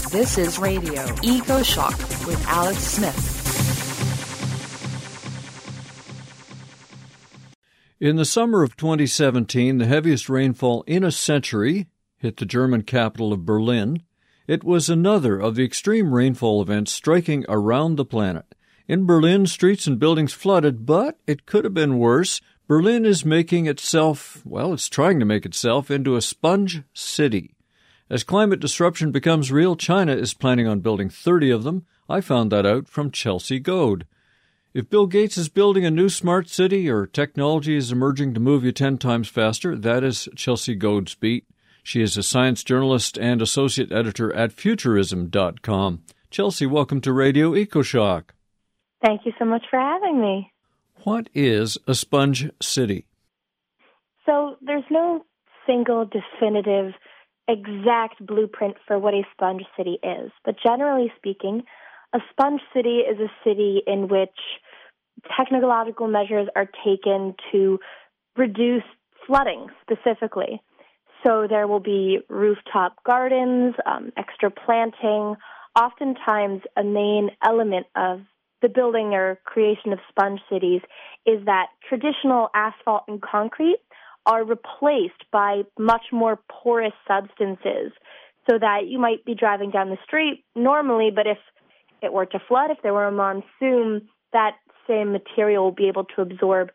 This is Radio Eco Shock with Alex Smith. In the summer of 2017, the heaviest rainfall in a century hit the German capital of Berlin. It was another of the extreme rainfall events striking around the planet. In Berlin, streets and buildings flooded, but it could have been worse. Berlin is making itself, it's trying to make itself into a sponge city. As climate disruption becomes real, China is planning on building 30 of them. I found that out from Chelsea Goad. If Bill Gates is building a new smart city or technology is emerging to move you 10 times faster, that is Chelsea Goad's beat. She is a science journalist and associate editor at Futurism.com. Chelsea, welcome to Radio EcoShock. Thank you so much for having me. What is a sponge city? So there's no single definitive exact blueprint for what a sponge city is. But generally speaking, a sponge city is a city in which technological measures are taken to reduce flooding specifically. So there will be rooftop gardens, extra planting. Oftentimes, a main element of the building or creation of sponge cities is that traditional asphalt and concrete are replaced by much more porous substances so that you might be driving down the street normally, but if it were to flood, if there were a monsoon, that same material will be able to absorb,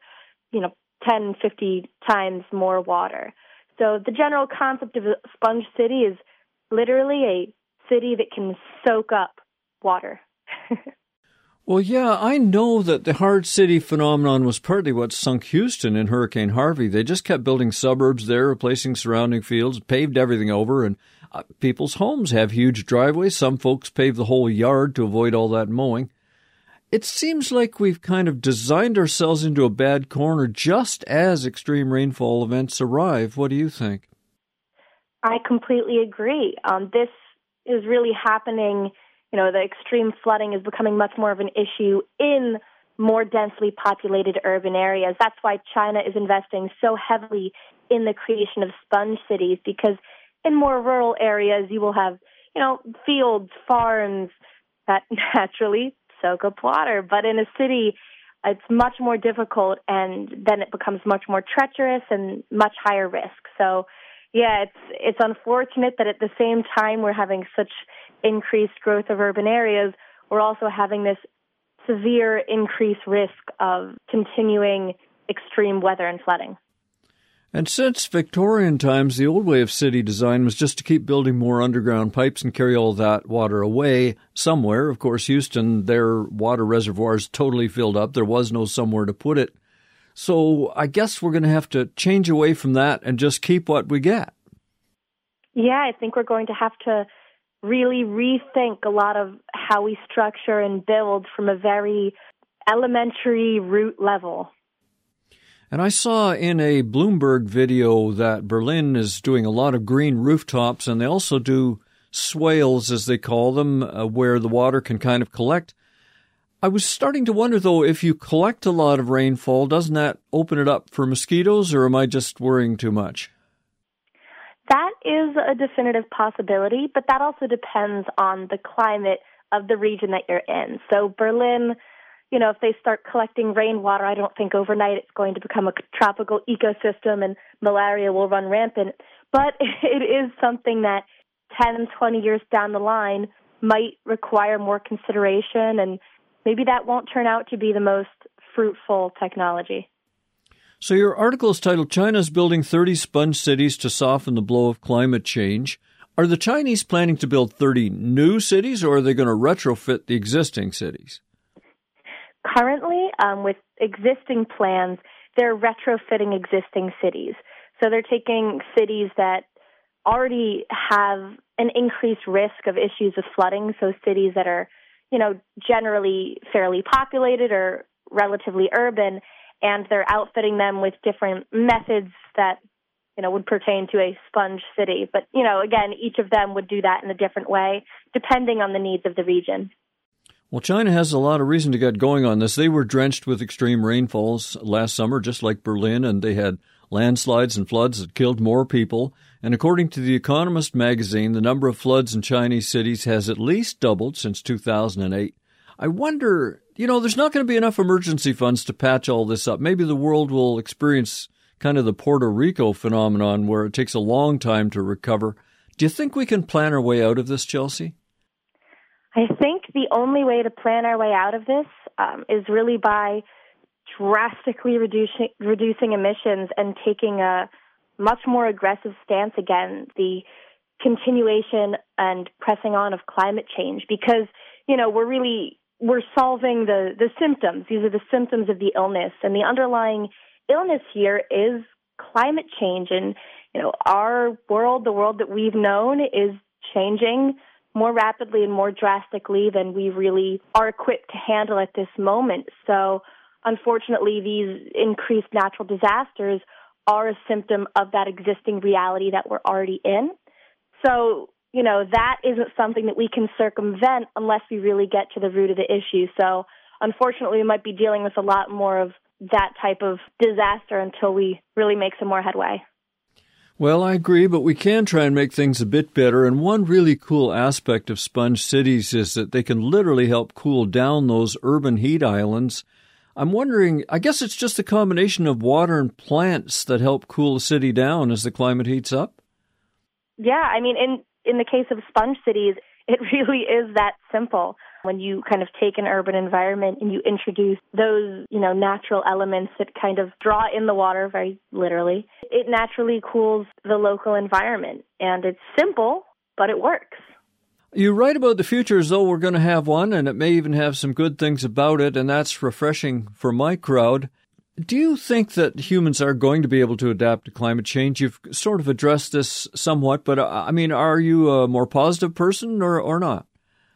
10, 50 times more water. So the general concept of a sponge city is literally a city that can soak up water. Well, yeah, I know that the hard city phenomenon was partly what sunk Houston in Hurricane Harvey. They just kept building suburbs there, replacing surrounding fields, paved everything over, and people's homes have huge driveways. Some folks pave the whole yard to avoid all that mowing. It seems like we've kind of designed ourselves into a bad corner just as extreme rainfall events arrive. What do you think? I completely agree. This is really happening. The extreme flooding is becoming much more of an issue in more densely populated urban areas. That's why China is investing so heavily in the creation of sponge cities, because in more rural areas you will have, fields, farms that naturally soak up water. But in a city, it's much more difficult, and then it becomes much more treacherous and much higher risk. So, yeah, it's unfortunate that at the same time we're having such increased growth of urban areas, we're also having this severe increased risk of continuing extreme weather and flooding. And since Victorian times, the old way of city design was just to keep building more underground pipes and carry all that water away somewhere. Of course, Houston, their water reservoirs totally filled up. There was no somewhere to put it. So I guess we're going to have to change away from that and just keep what we get. Yeah, I think we're going to have to really rethink a lot of how we structure and build from a very elementary root level. And I saw in a Bloomberg video that Berlin is doing a lot of green rooftops, and they also do swales, as they call them, where the water can kind of collect. I was starting to wonder, though, if you collect a lot of rainfall, doesn't that open it up for mosquitoes, or am I just worrying too much? That is a definitive possibility, but that also depends on the climate of the region that you're in. So Berlin, if they start collecting rainwater, I don't think overnight it's going to become a tropical ecosystem and malaria will run rampant. But it is something that 10, 20 years down the line might require more consideration, and maybe that won't turn out to be the most fruitful technology. So your article is titled, China's Building 30 Sponge Cities to Soften the Blow of Climate Change. Are the Chinese planning to build 30 new cities, or are they going to retrofit the existing cities? Currently, with existing plans, they're retrofitting existing cities. So they're taking cities that already have an increased risk of issues of flooding, so cities that are, generally fairly populated or relatively urban, and they're outfitting them with different methods that, would pertain to a sponge city. But, again, each of them would do that in a different way, depending on the needs of the region. Well, China has a lot of reason to get going on this. They were drenched with extreme rainfalls last summer, just like Berlin, and they had landslides and floods that killed more people. And according to The Economist magazine, the number of floods in Chinese cities has at least doubled since 2008. I wonder, there's not going to be enough emergency funds to patch all this up. Maybe the world will experience kind of the Puerto Rico phenomenon where it takes a long time to recover. Do you think we can plan our way out of this, Chelsea? I think the only way to plan our way out of this is really by drastically reducing emissions and taking a much more aggressive stance against the continuation and pressing on of climate change, because, we're solving the symptoms. These are the symptoms of the illness, and the underlying illness here is climate change. And, our world, the world that we've known, is changing more rapidly and more drastically than we really are equipped to handle at this moment. So, unfortunately, these increased natural disasters are a symptom of that existing reality that we're already in. So, that isn't something that we can circumvent unless we really get to the root of the issue. So, unfortunately, we might be dealing with a lot more of that type of disaster until we really make some more headway. Well, I agree, but we can try and make things a bit better. And one really cool aspect of sponge cities is that they can literally help cool down those urban heat islands. I'm wondering, I guess it's just a combination of water and plants that help cool a city down as the climate heats up? Yeah, I mean, in the case of sponge cities, it really is that simple. When you kind of take an urban environment and you introduce those, natural elements that kind of draw in the water, very literally, it naturally cools the local environment. And it's simple, but it works. You write about the future as though we're going to have one, and it may even have some good things about it, and that's refreshing for my crowd. Do you think that humans are going to be able to adapt to climate change? You've sort of addressed this somewhat, but are you a more positive person or not?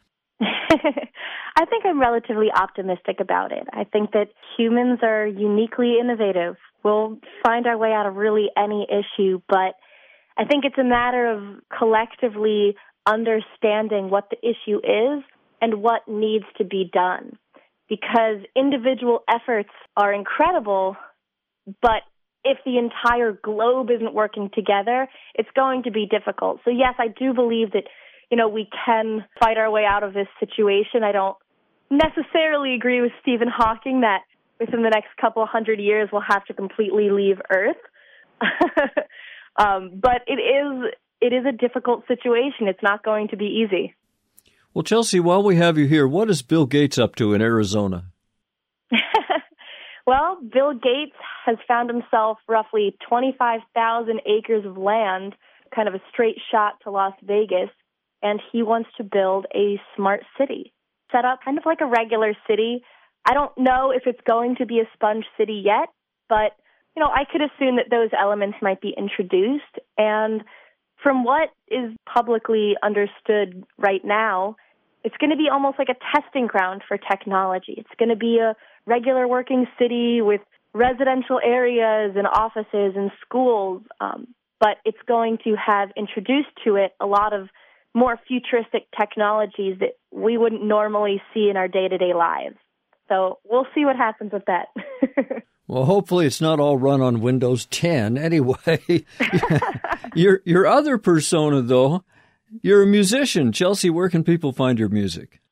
I think I'm relatively optimistic about it. I think that humans are uniquely innovative. We'll find our way out of really any issue, but I think it's a matter of collectively understanding what the issue is and what needs to be done. Because individual efforts are incredible, but if the entire globe isn't working together, it's going to be difficult. So yes, I do believe that, we can fight our way out of this situation. I don't necessarily agree with Stephen Hawking that within the next couple 100 years we'll have to completely leave Earth. But it is a difficult situation. It's not going to be easy. Well, Chelsea, while we have you here, what is Bill Gates up to in Arizona? Well, Bill Gates has found himself roughly 25,000 acres of land, kind of a straight shot to Las Vegas, and he wants to build a smart city, set up kind of like a regular city. I don't know if it's going to be a sponge city yet, but, I could assume that those elements might be introduced. And from what is publicly understood right now, it's going to be almost like a testing ground for technology. It's going to be a regular working city with residential areas and offices and schools, but it's going to have introduced to it a lot of more futuristic technologies that we wouldn't normally see in our day-to-day lives. So we'll see what happens with that. Well, hopefully it's not all run on Windows 10. Anyway, your other persona, though, you're a musician. Chelsea, where can people find your music?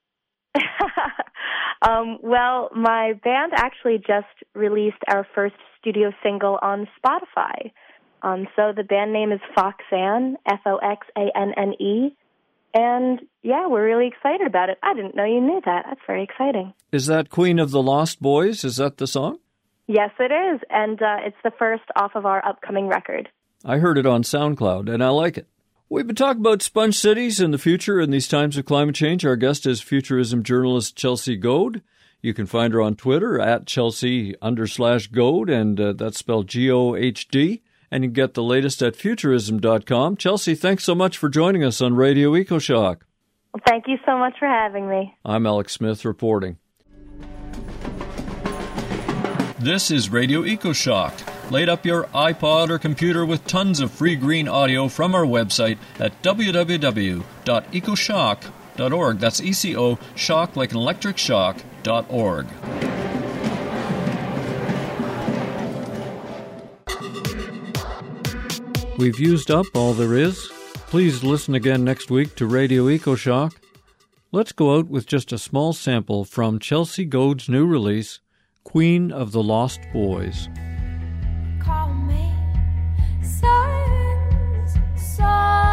Well, my band actually just released our first studio single on Spotify. So the band name is Foxanne, Foxanne. And, yeah, we're really excited about it. I didn't know you knew that. That's very exciting. Is that Queen of the Lost Boys? Is that the song? Yes, it is. And it's the first off of our upcoming record. I heard it on SoundCloud, and I like it. We've been talking about sponge cities and the future in these times of climate change. Our guest is futurism journalist Chelsea Goad. You can find her on Twitter at Chelsea_Goad, and that's spelled Gohd. And you can get the latest at futurism.com. Chelsea, thanks so much for joining us on Radio EcoShock. Well, thank you so much for having me. I'm Alex Smith reporting. This is Radio EcoShock. Light up your iPod or computer with tons of free green audio from our website at www.ecoshock.org. That's ECO, shock like an electric shock.org. We've used up all there is. Please listen again next week to Radio EcoShock. Let's go out with just a small sample from Chelsea Goad's new release, Queen of the Lost Boys. Call me Sun's song.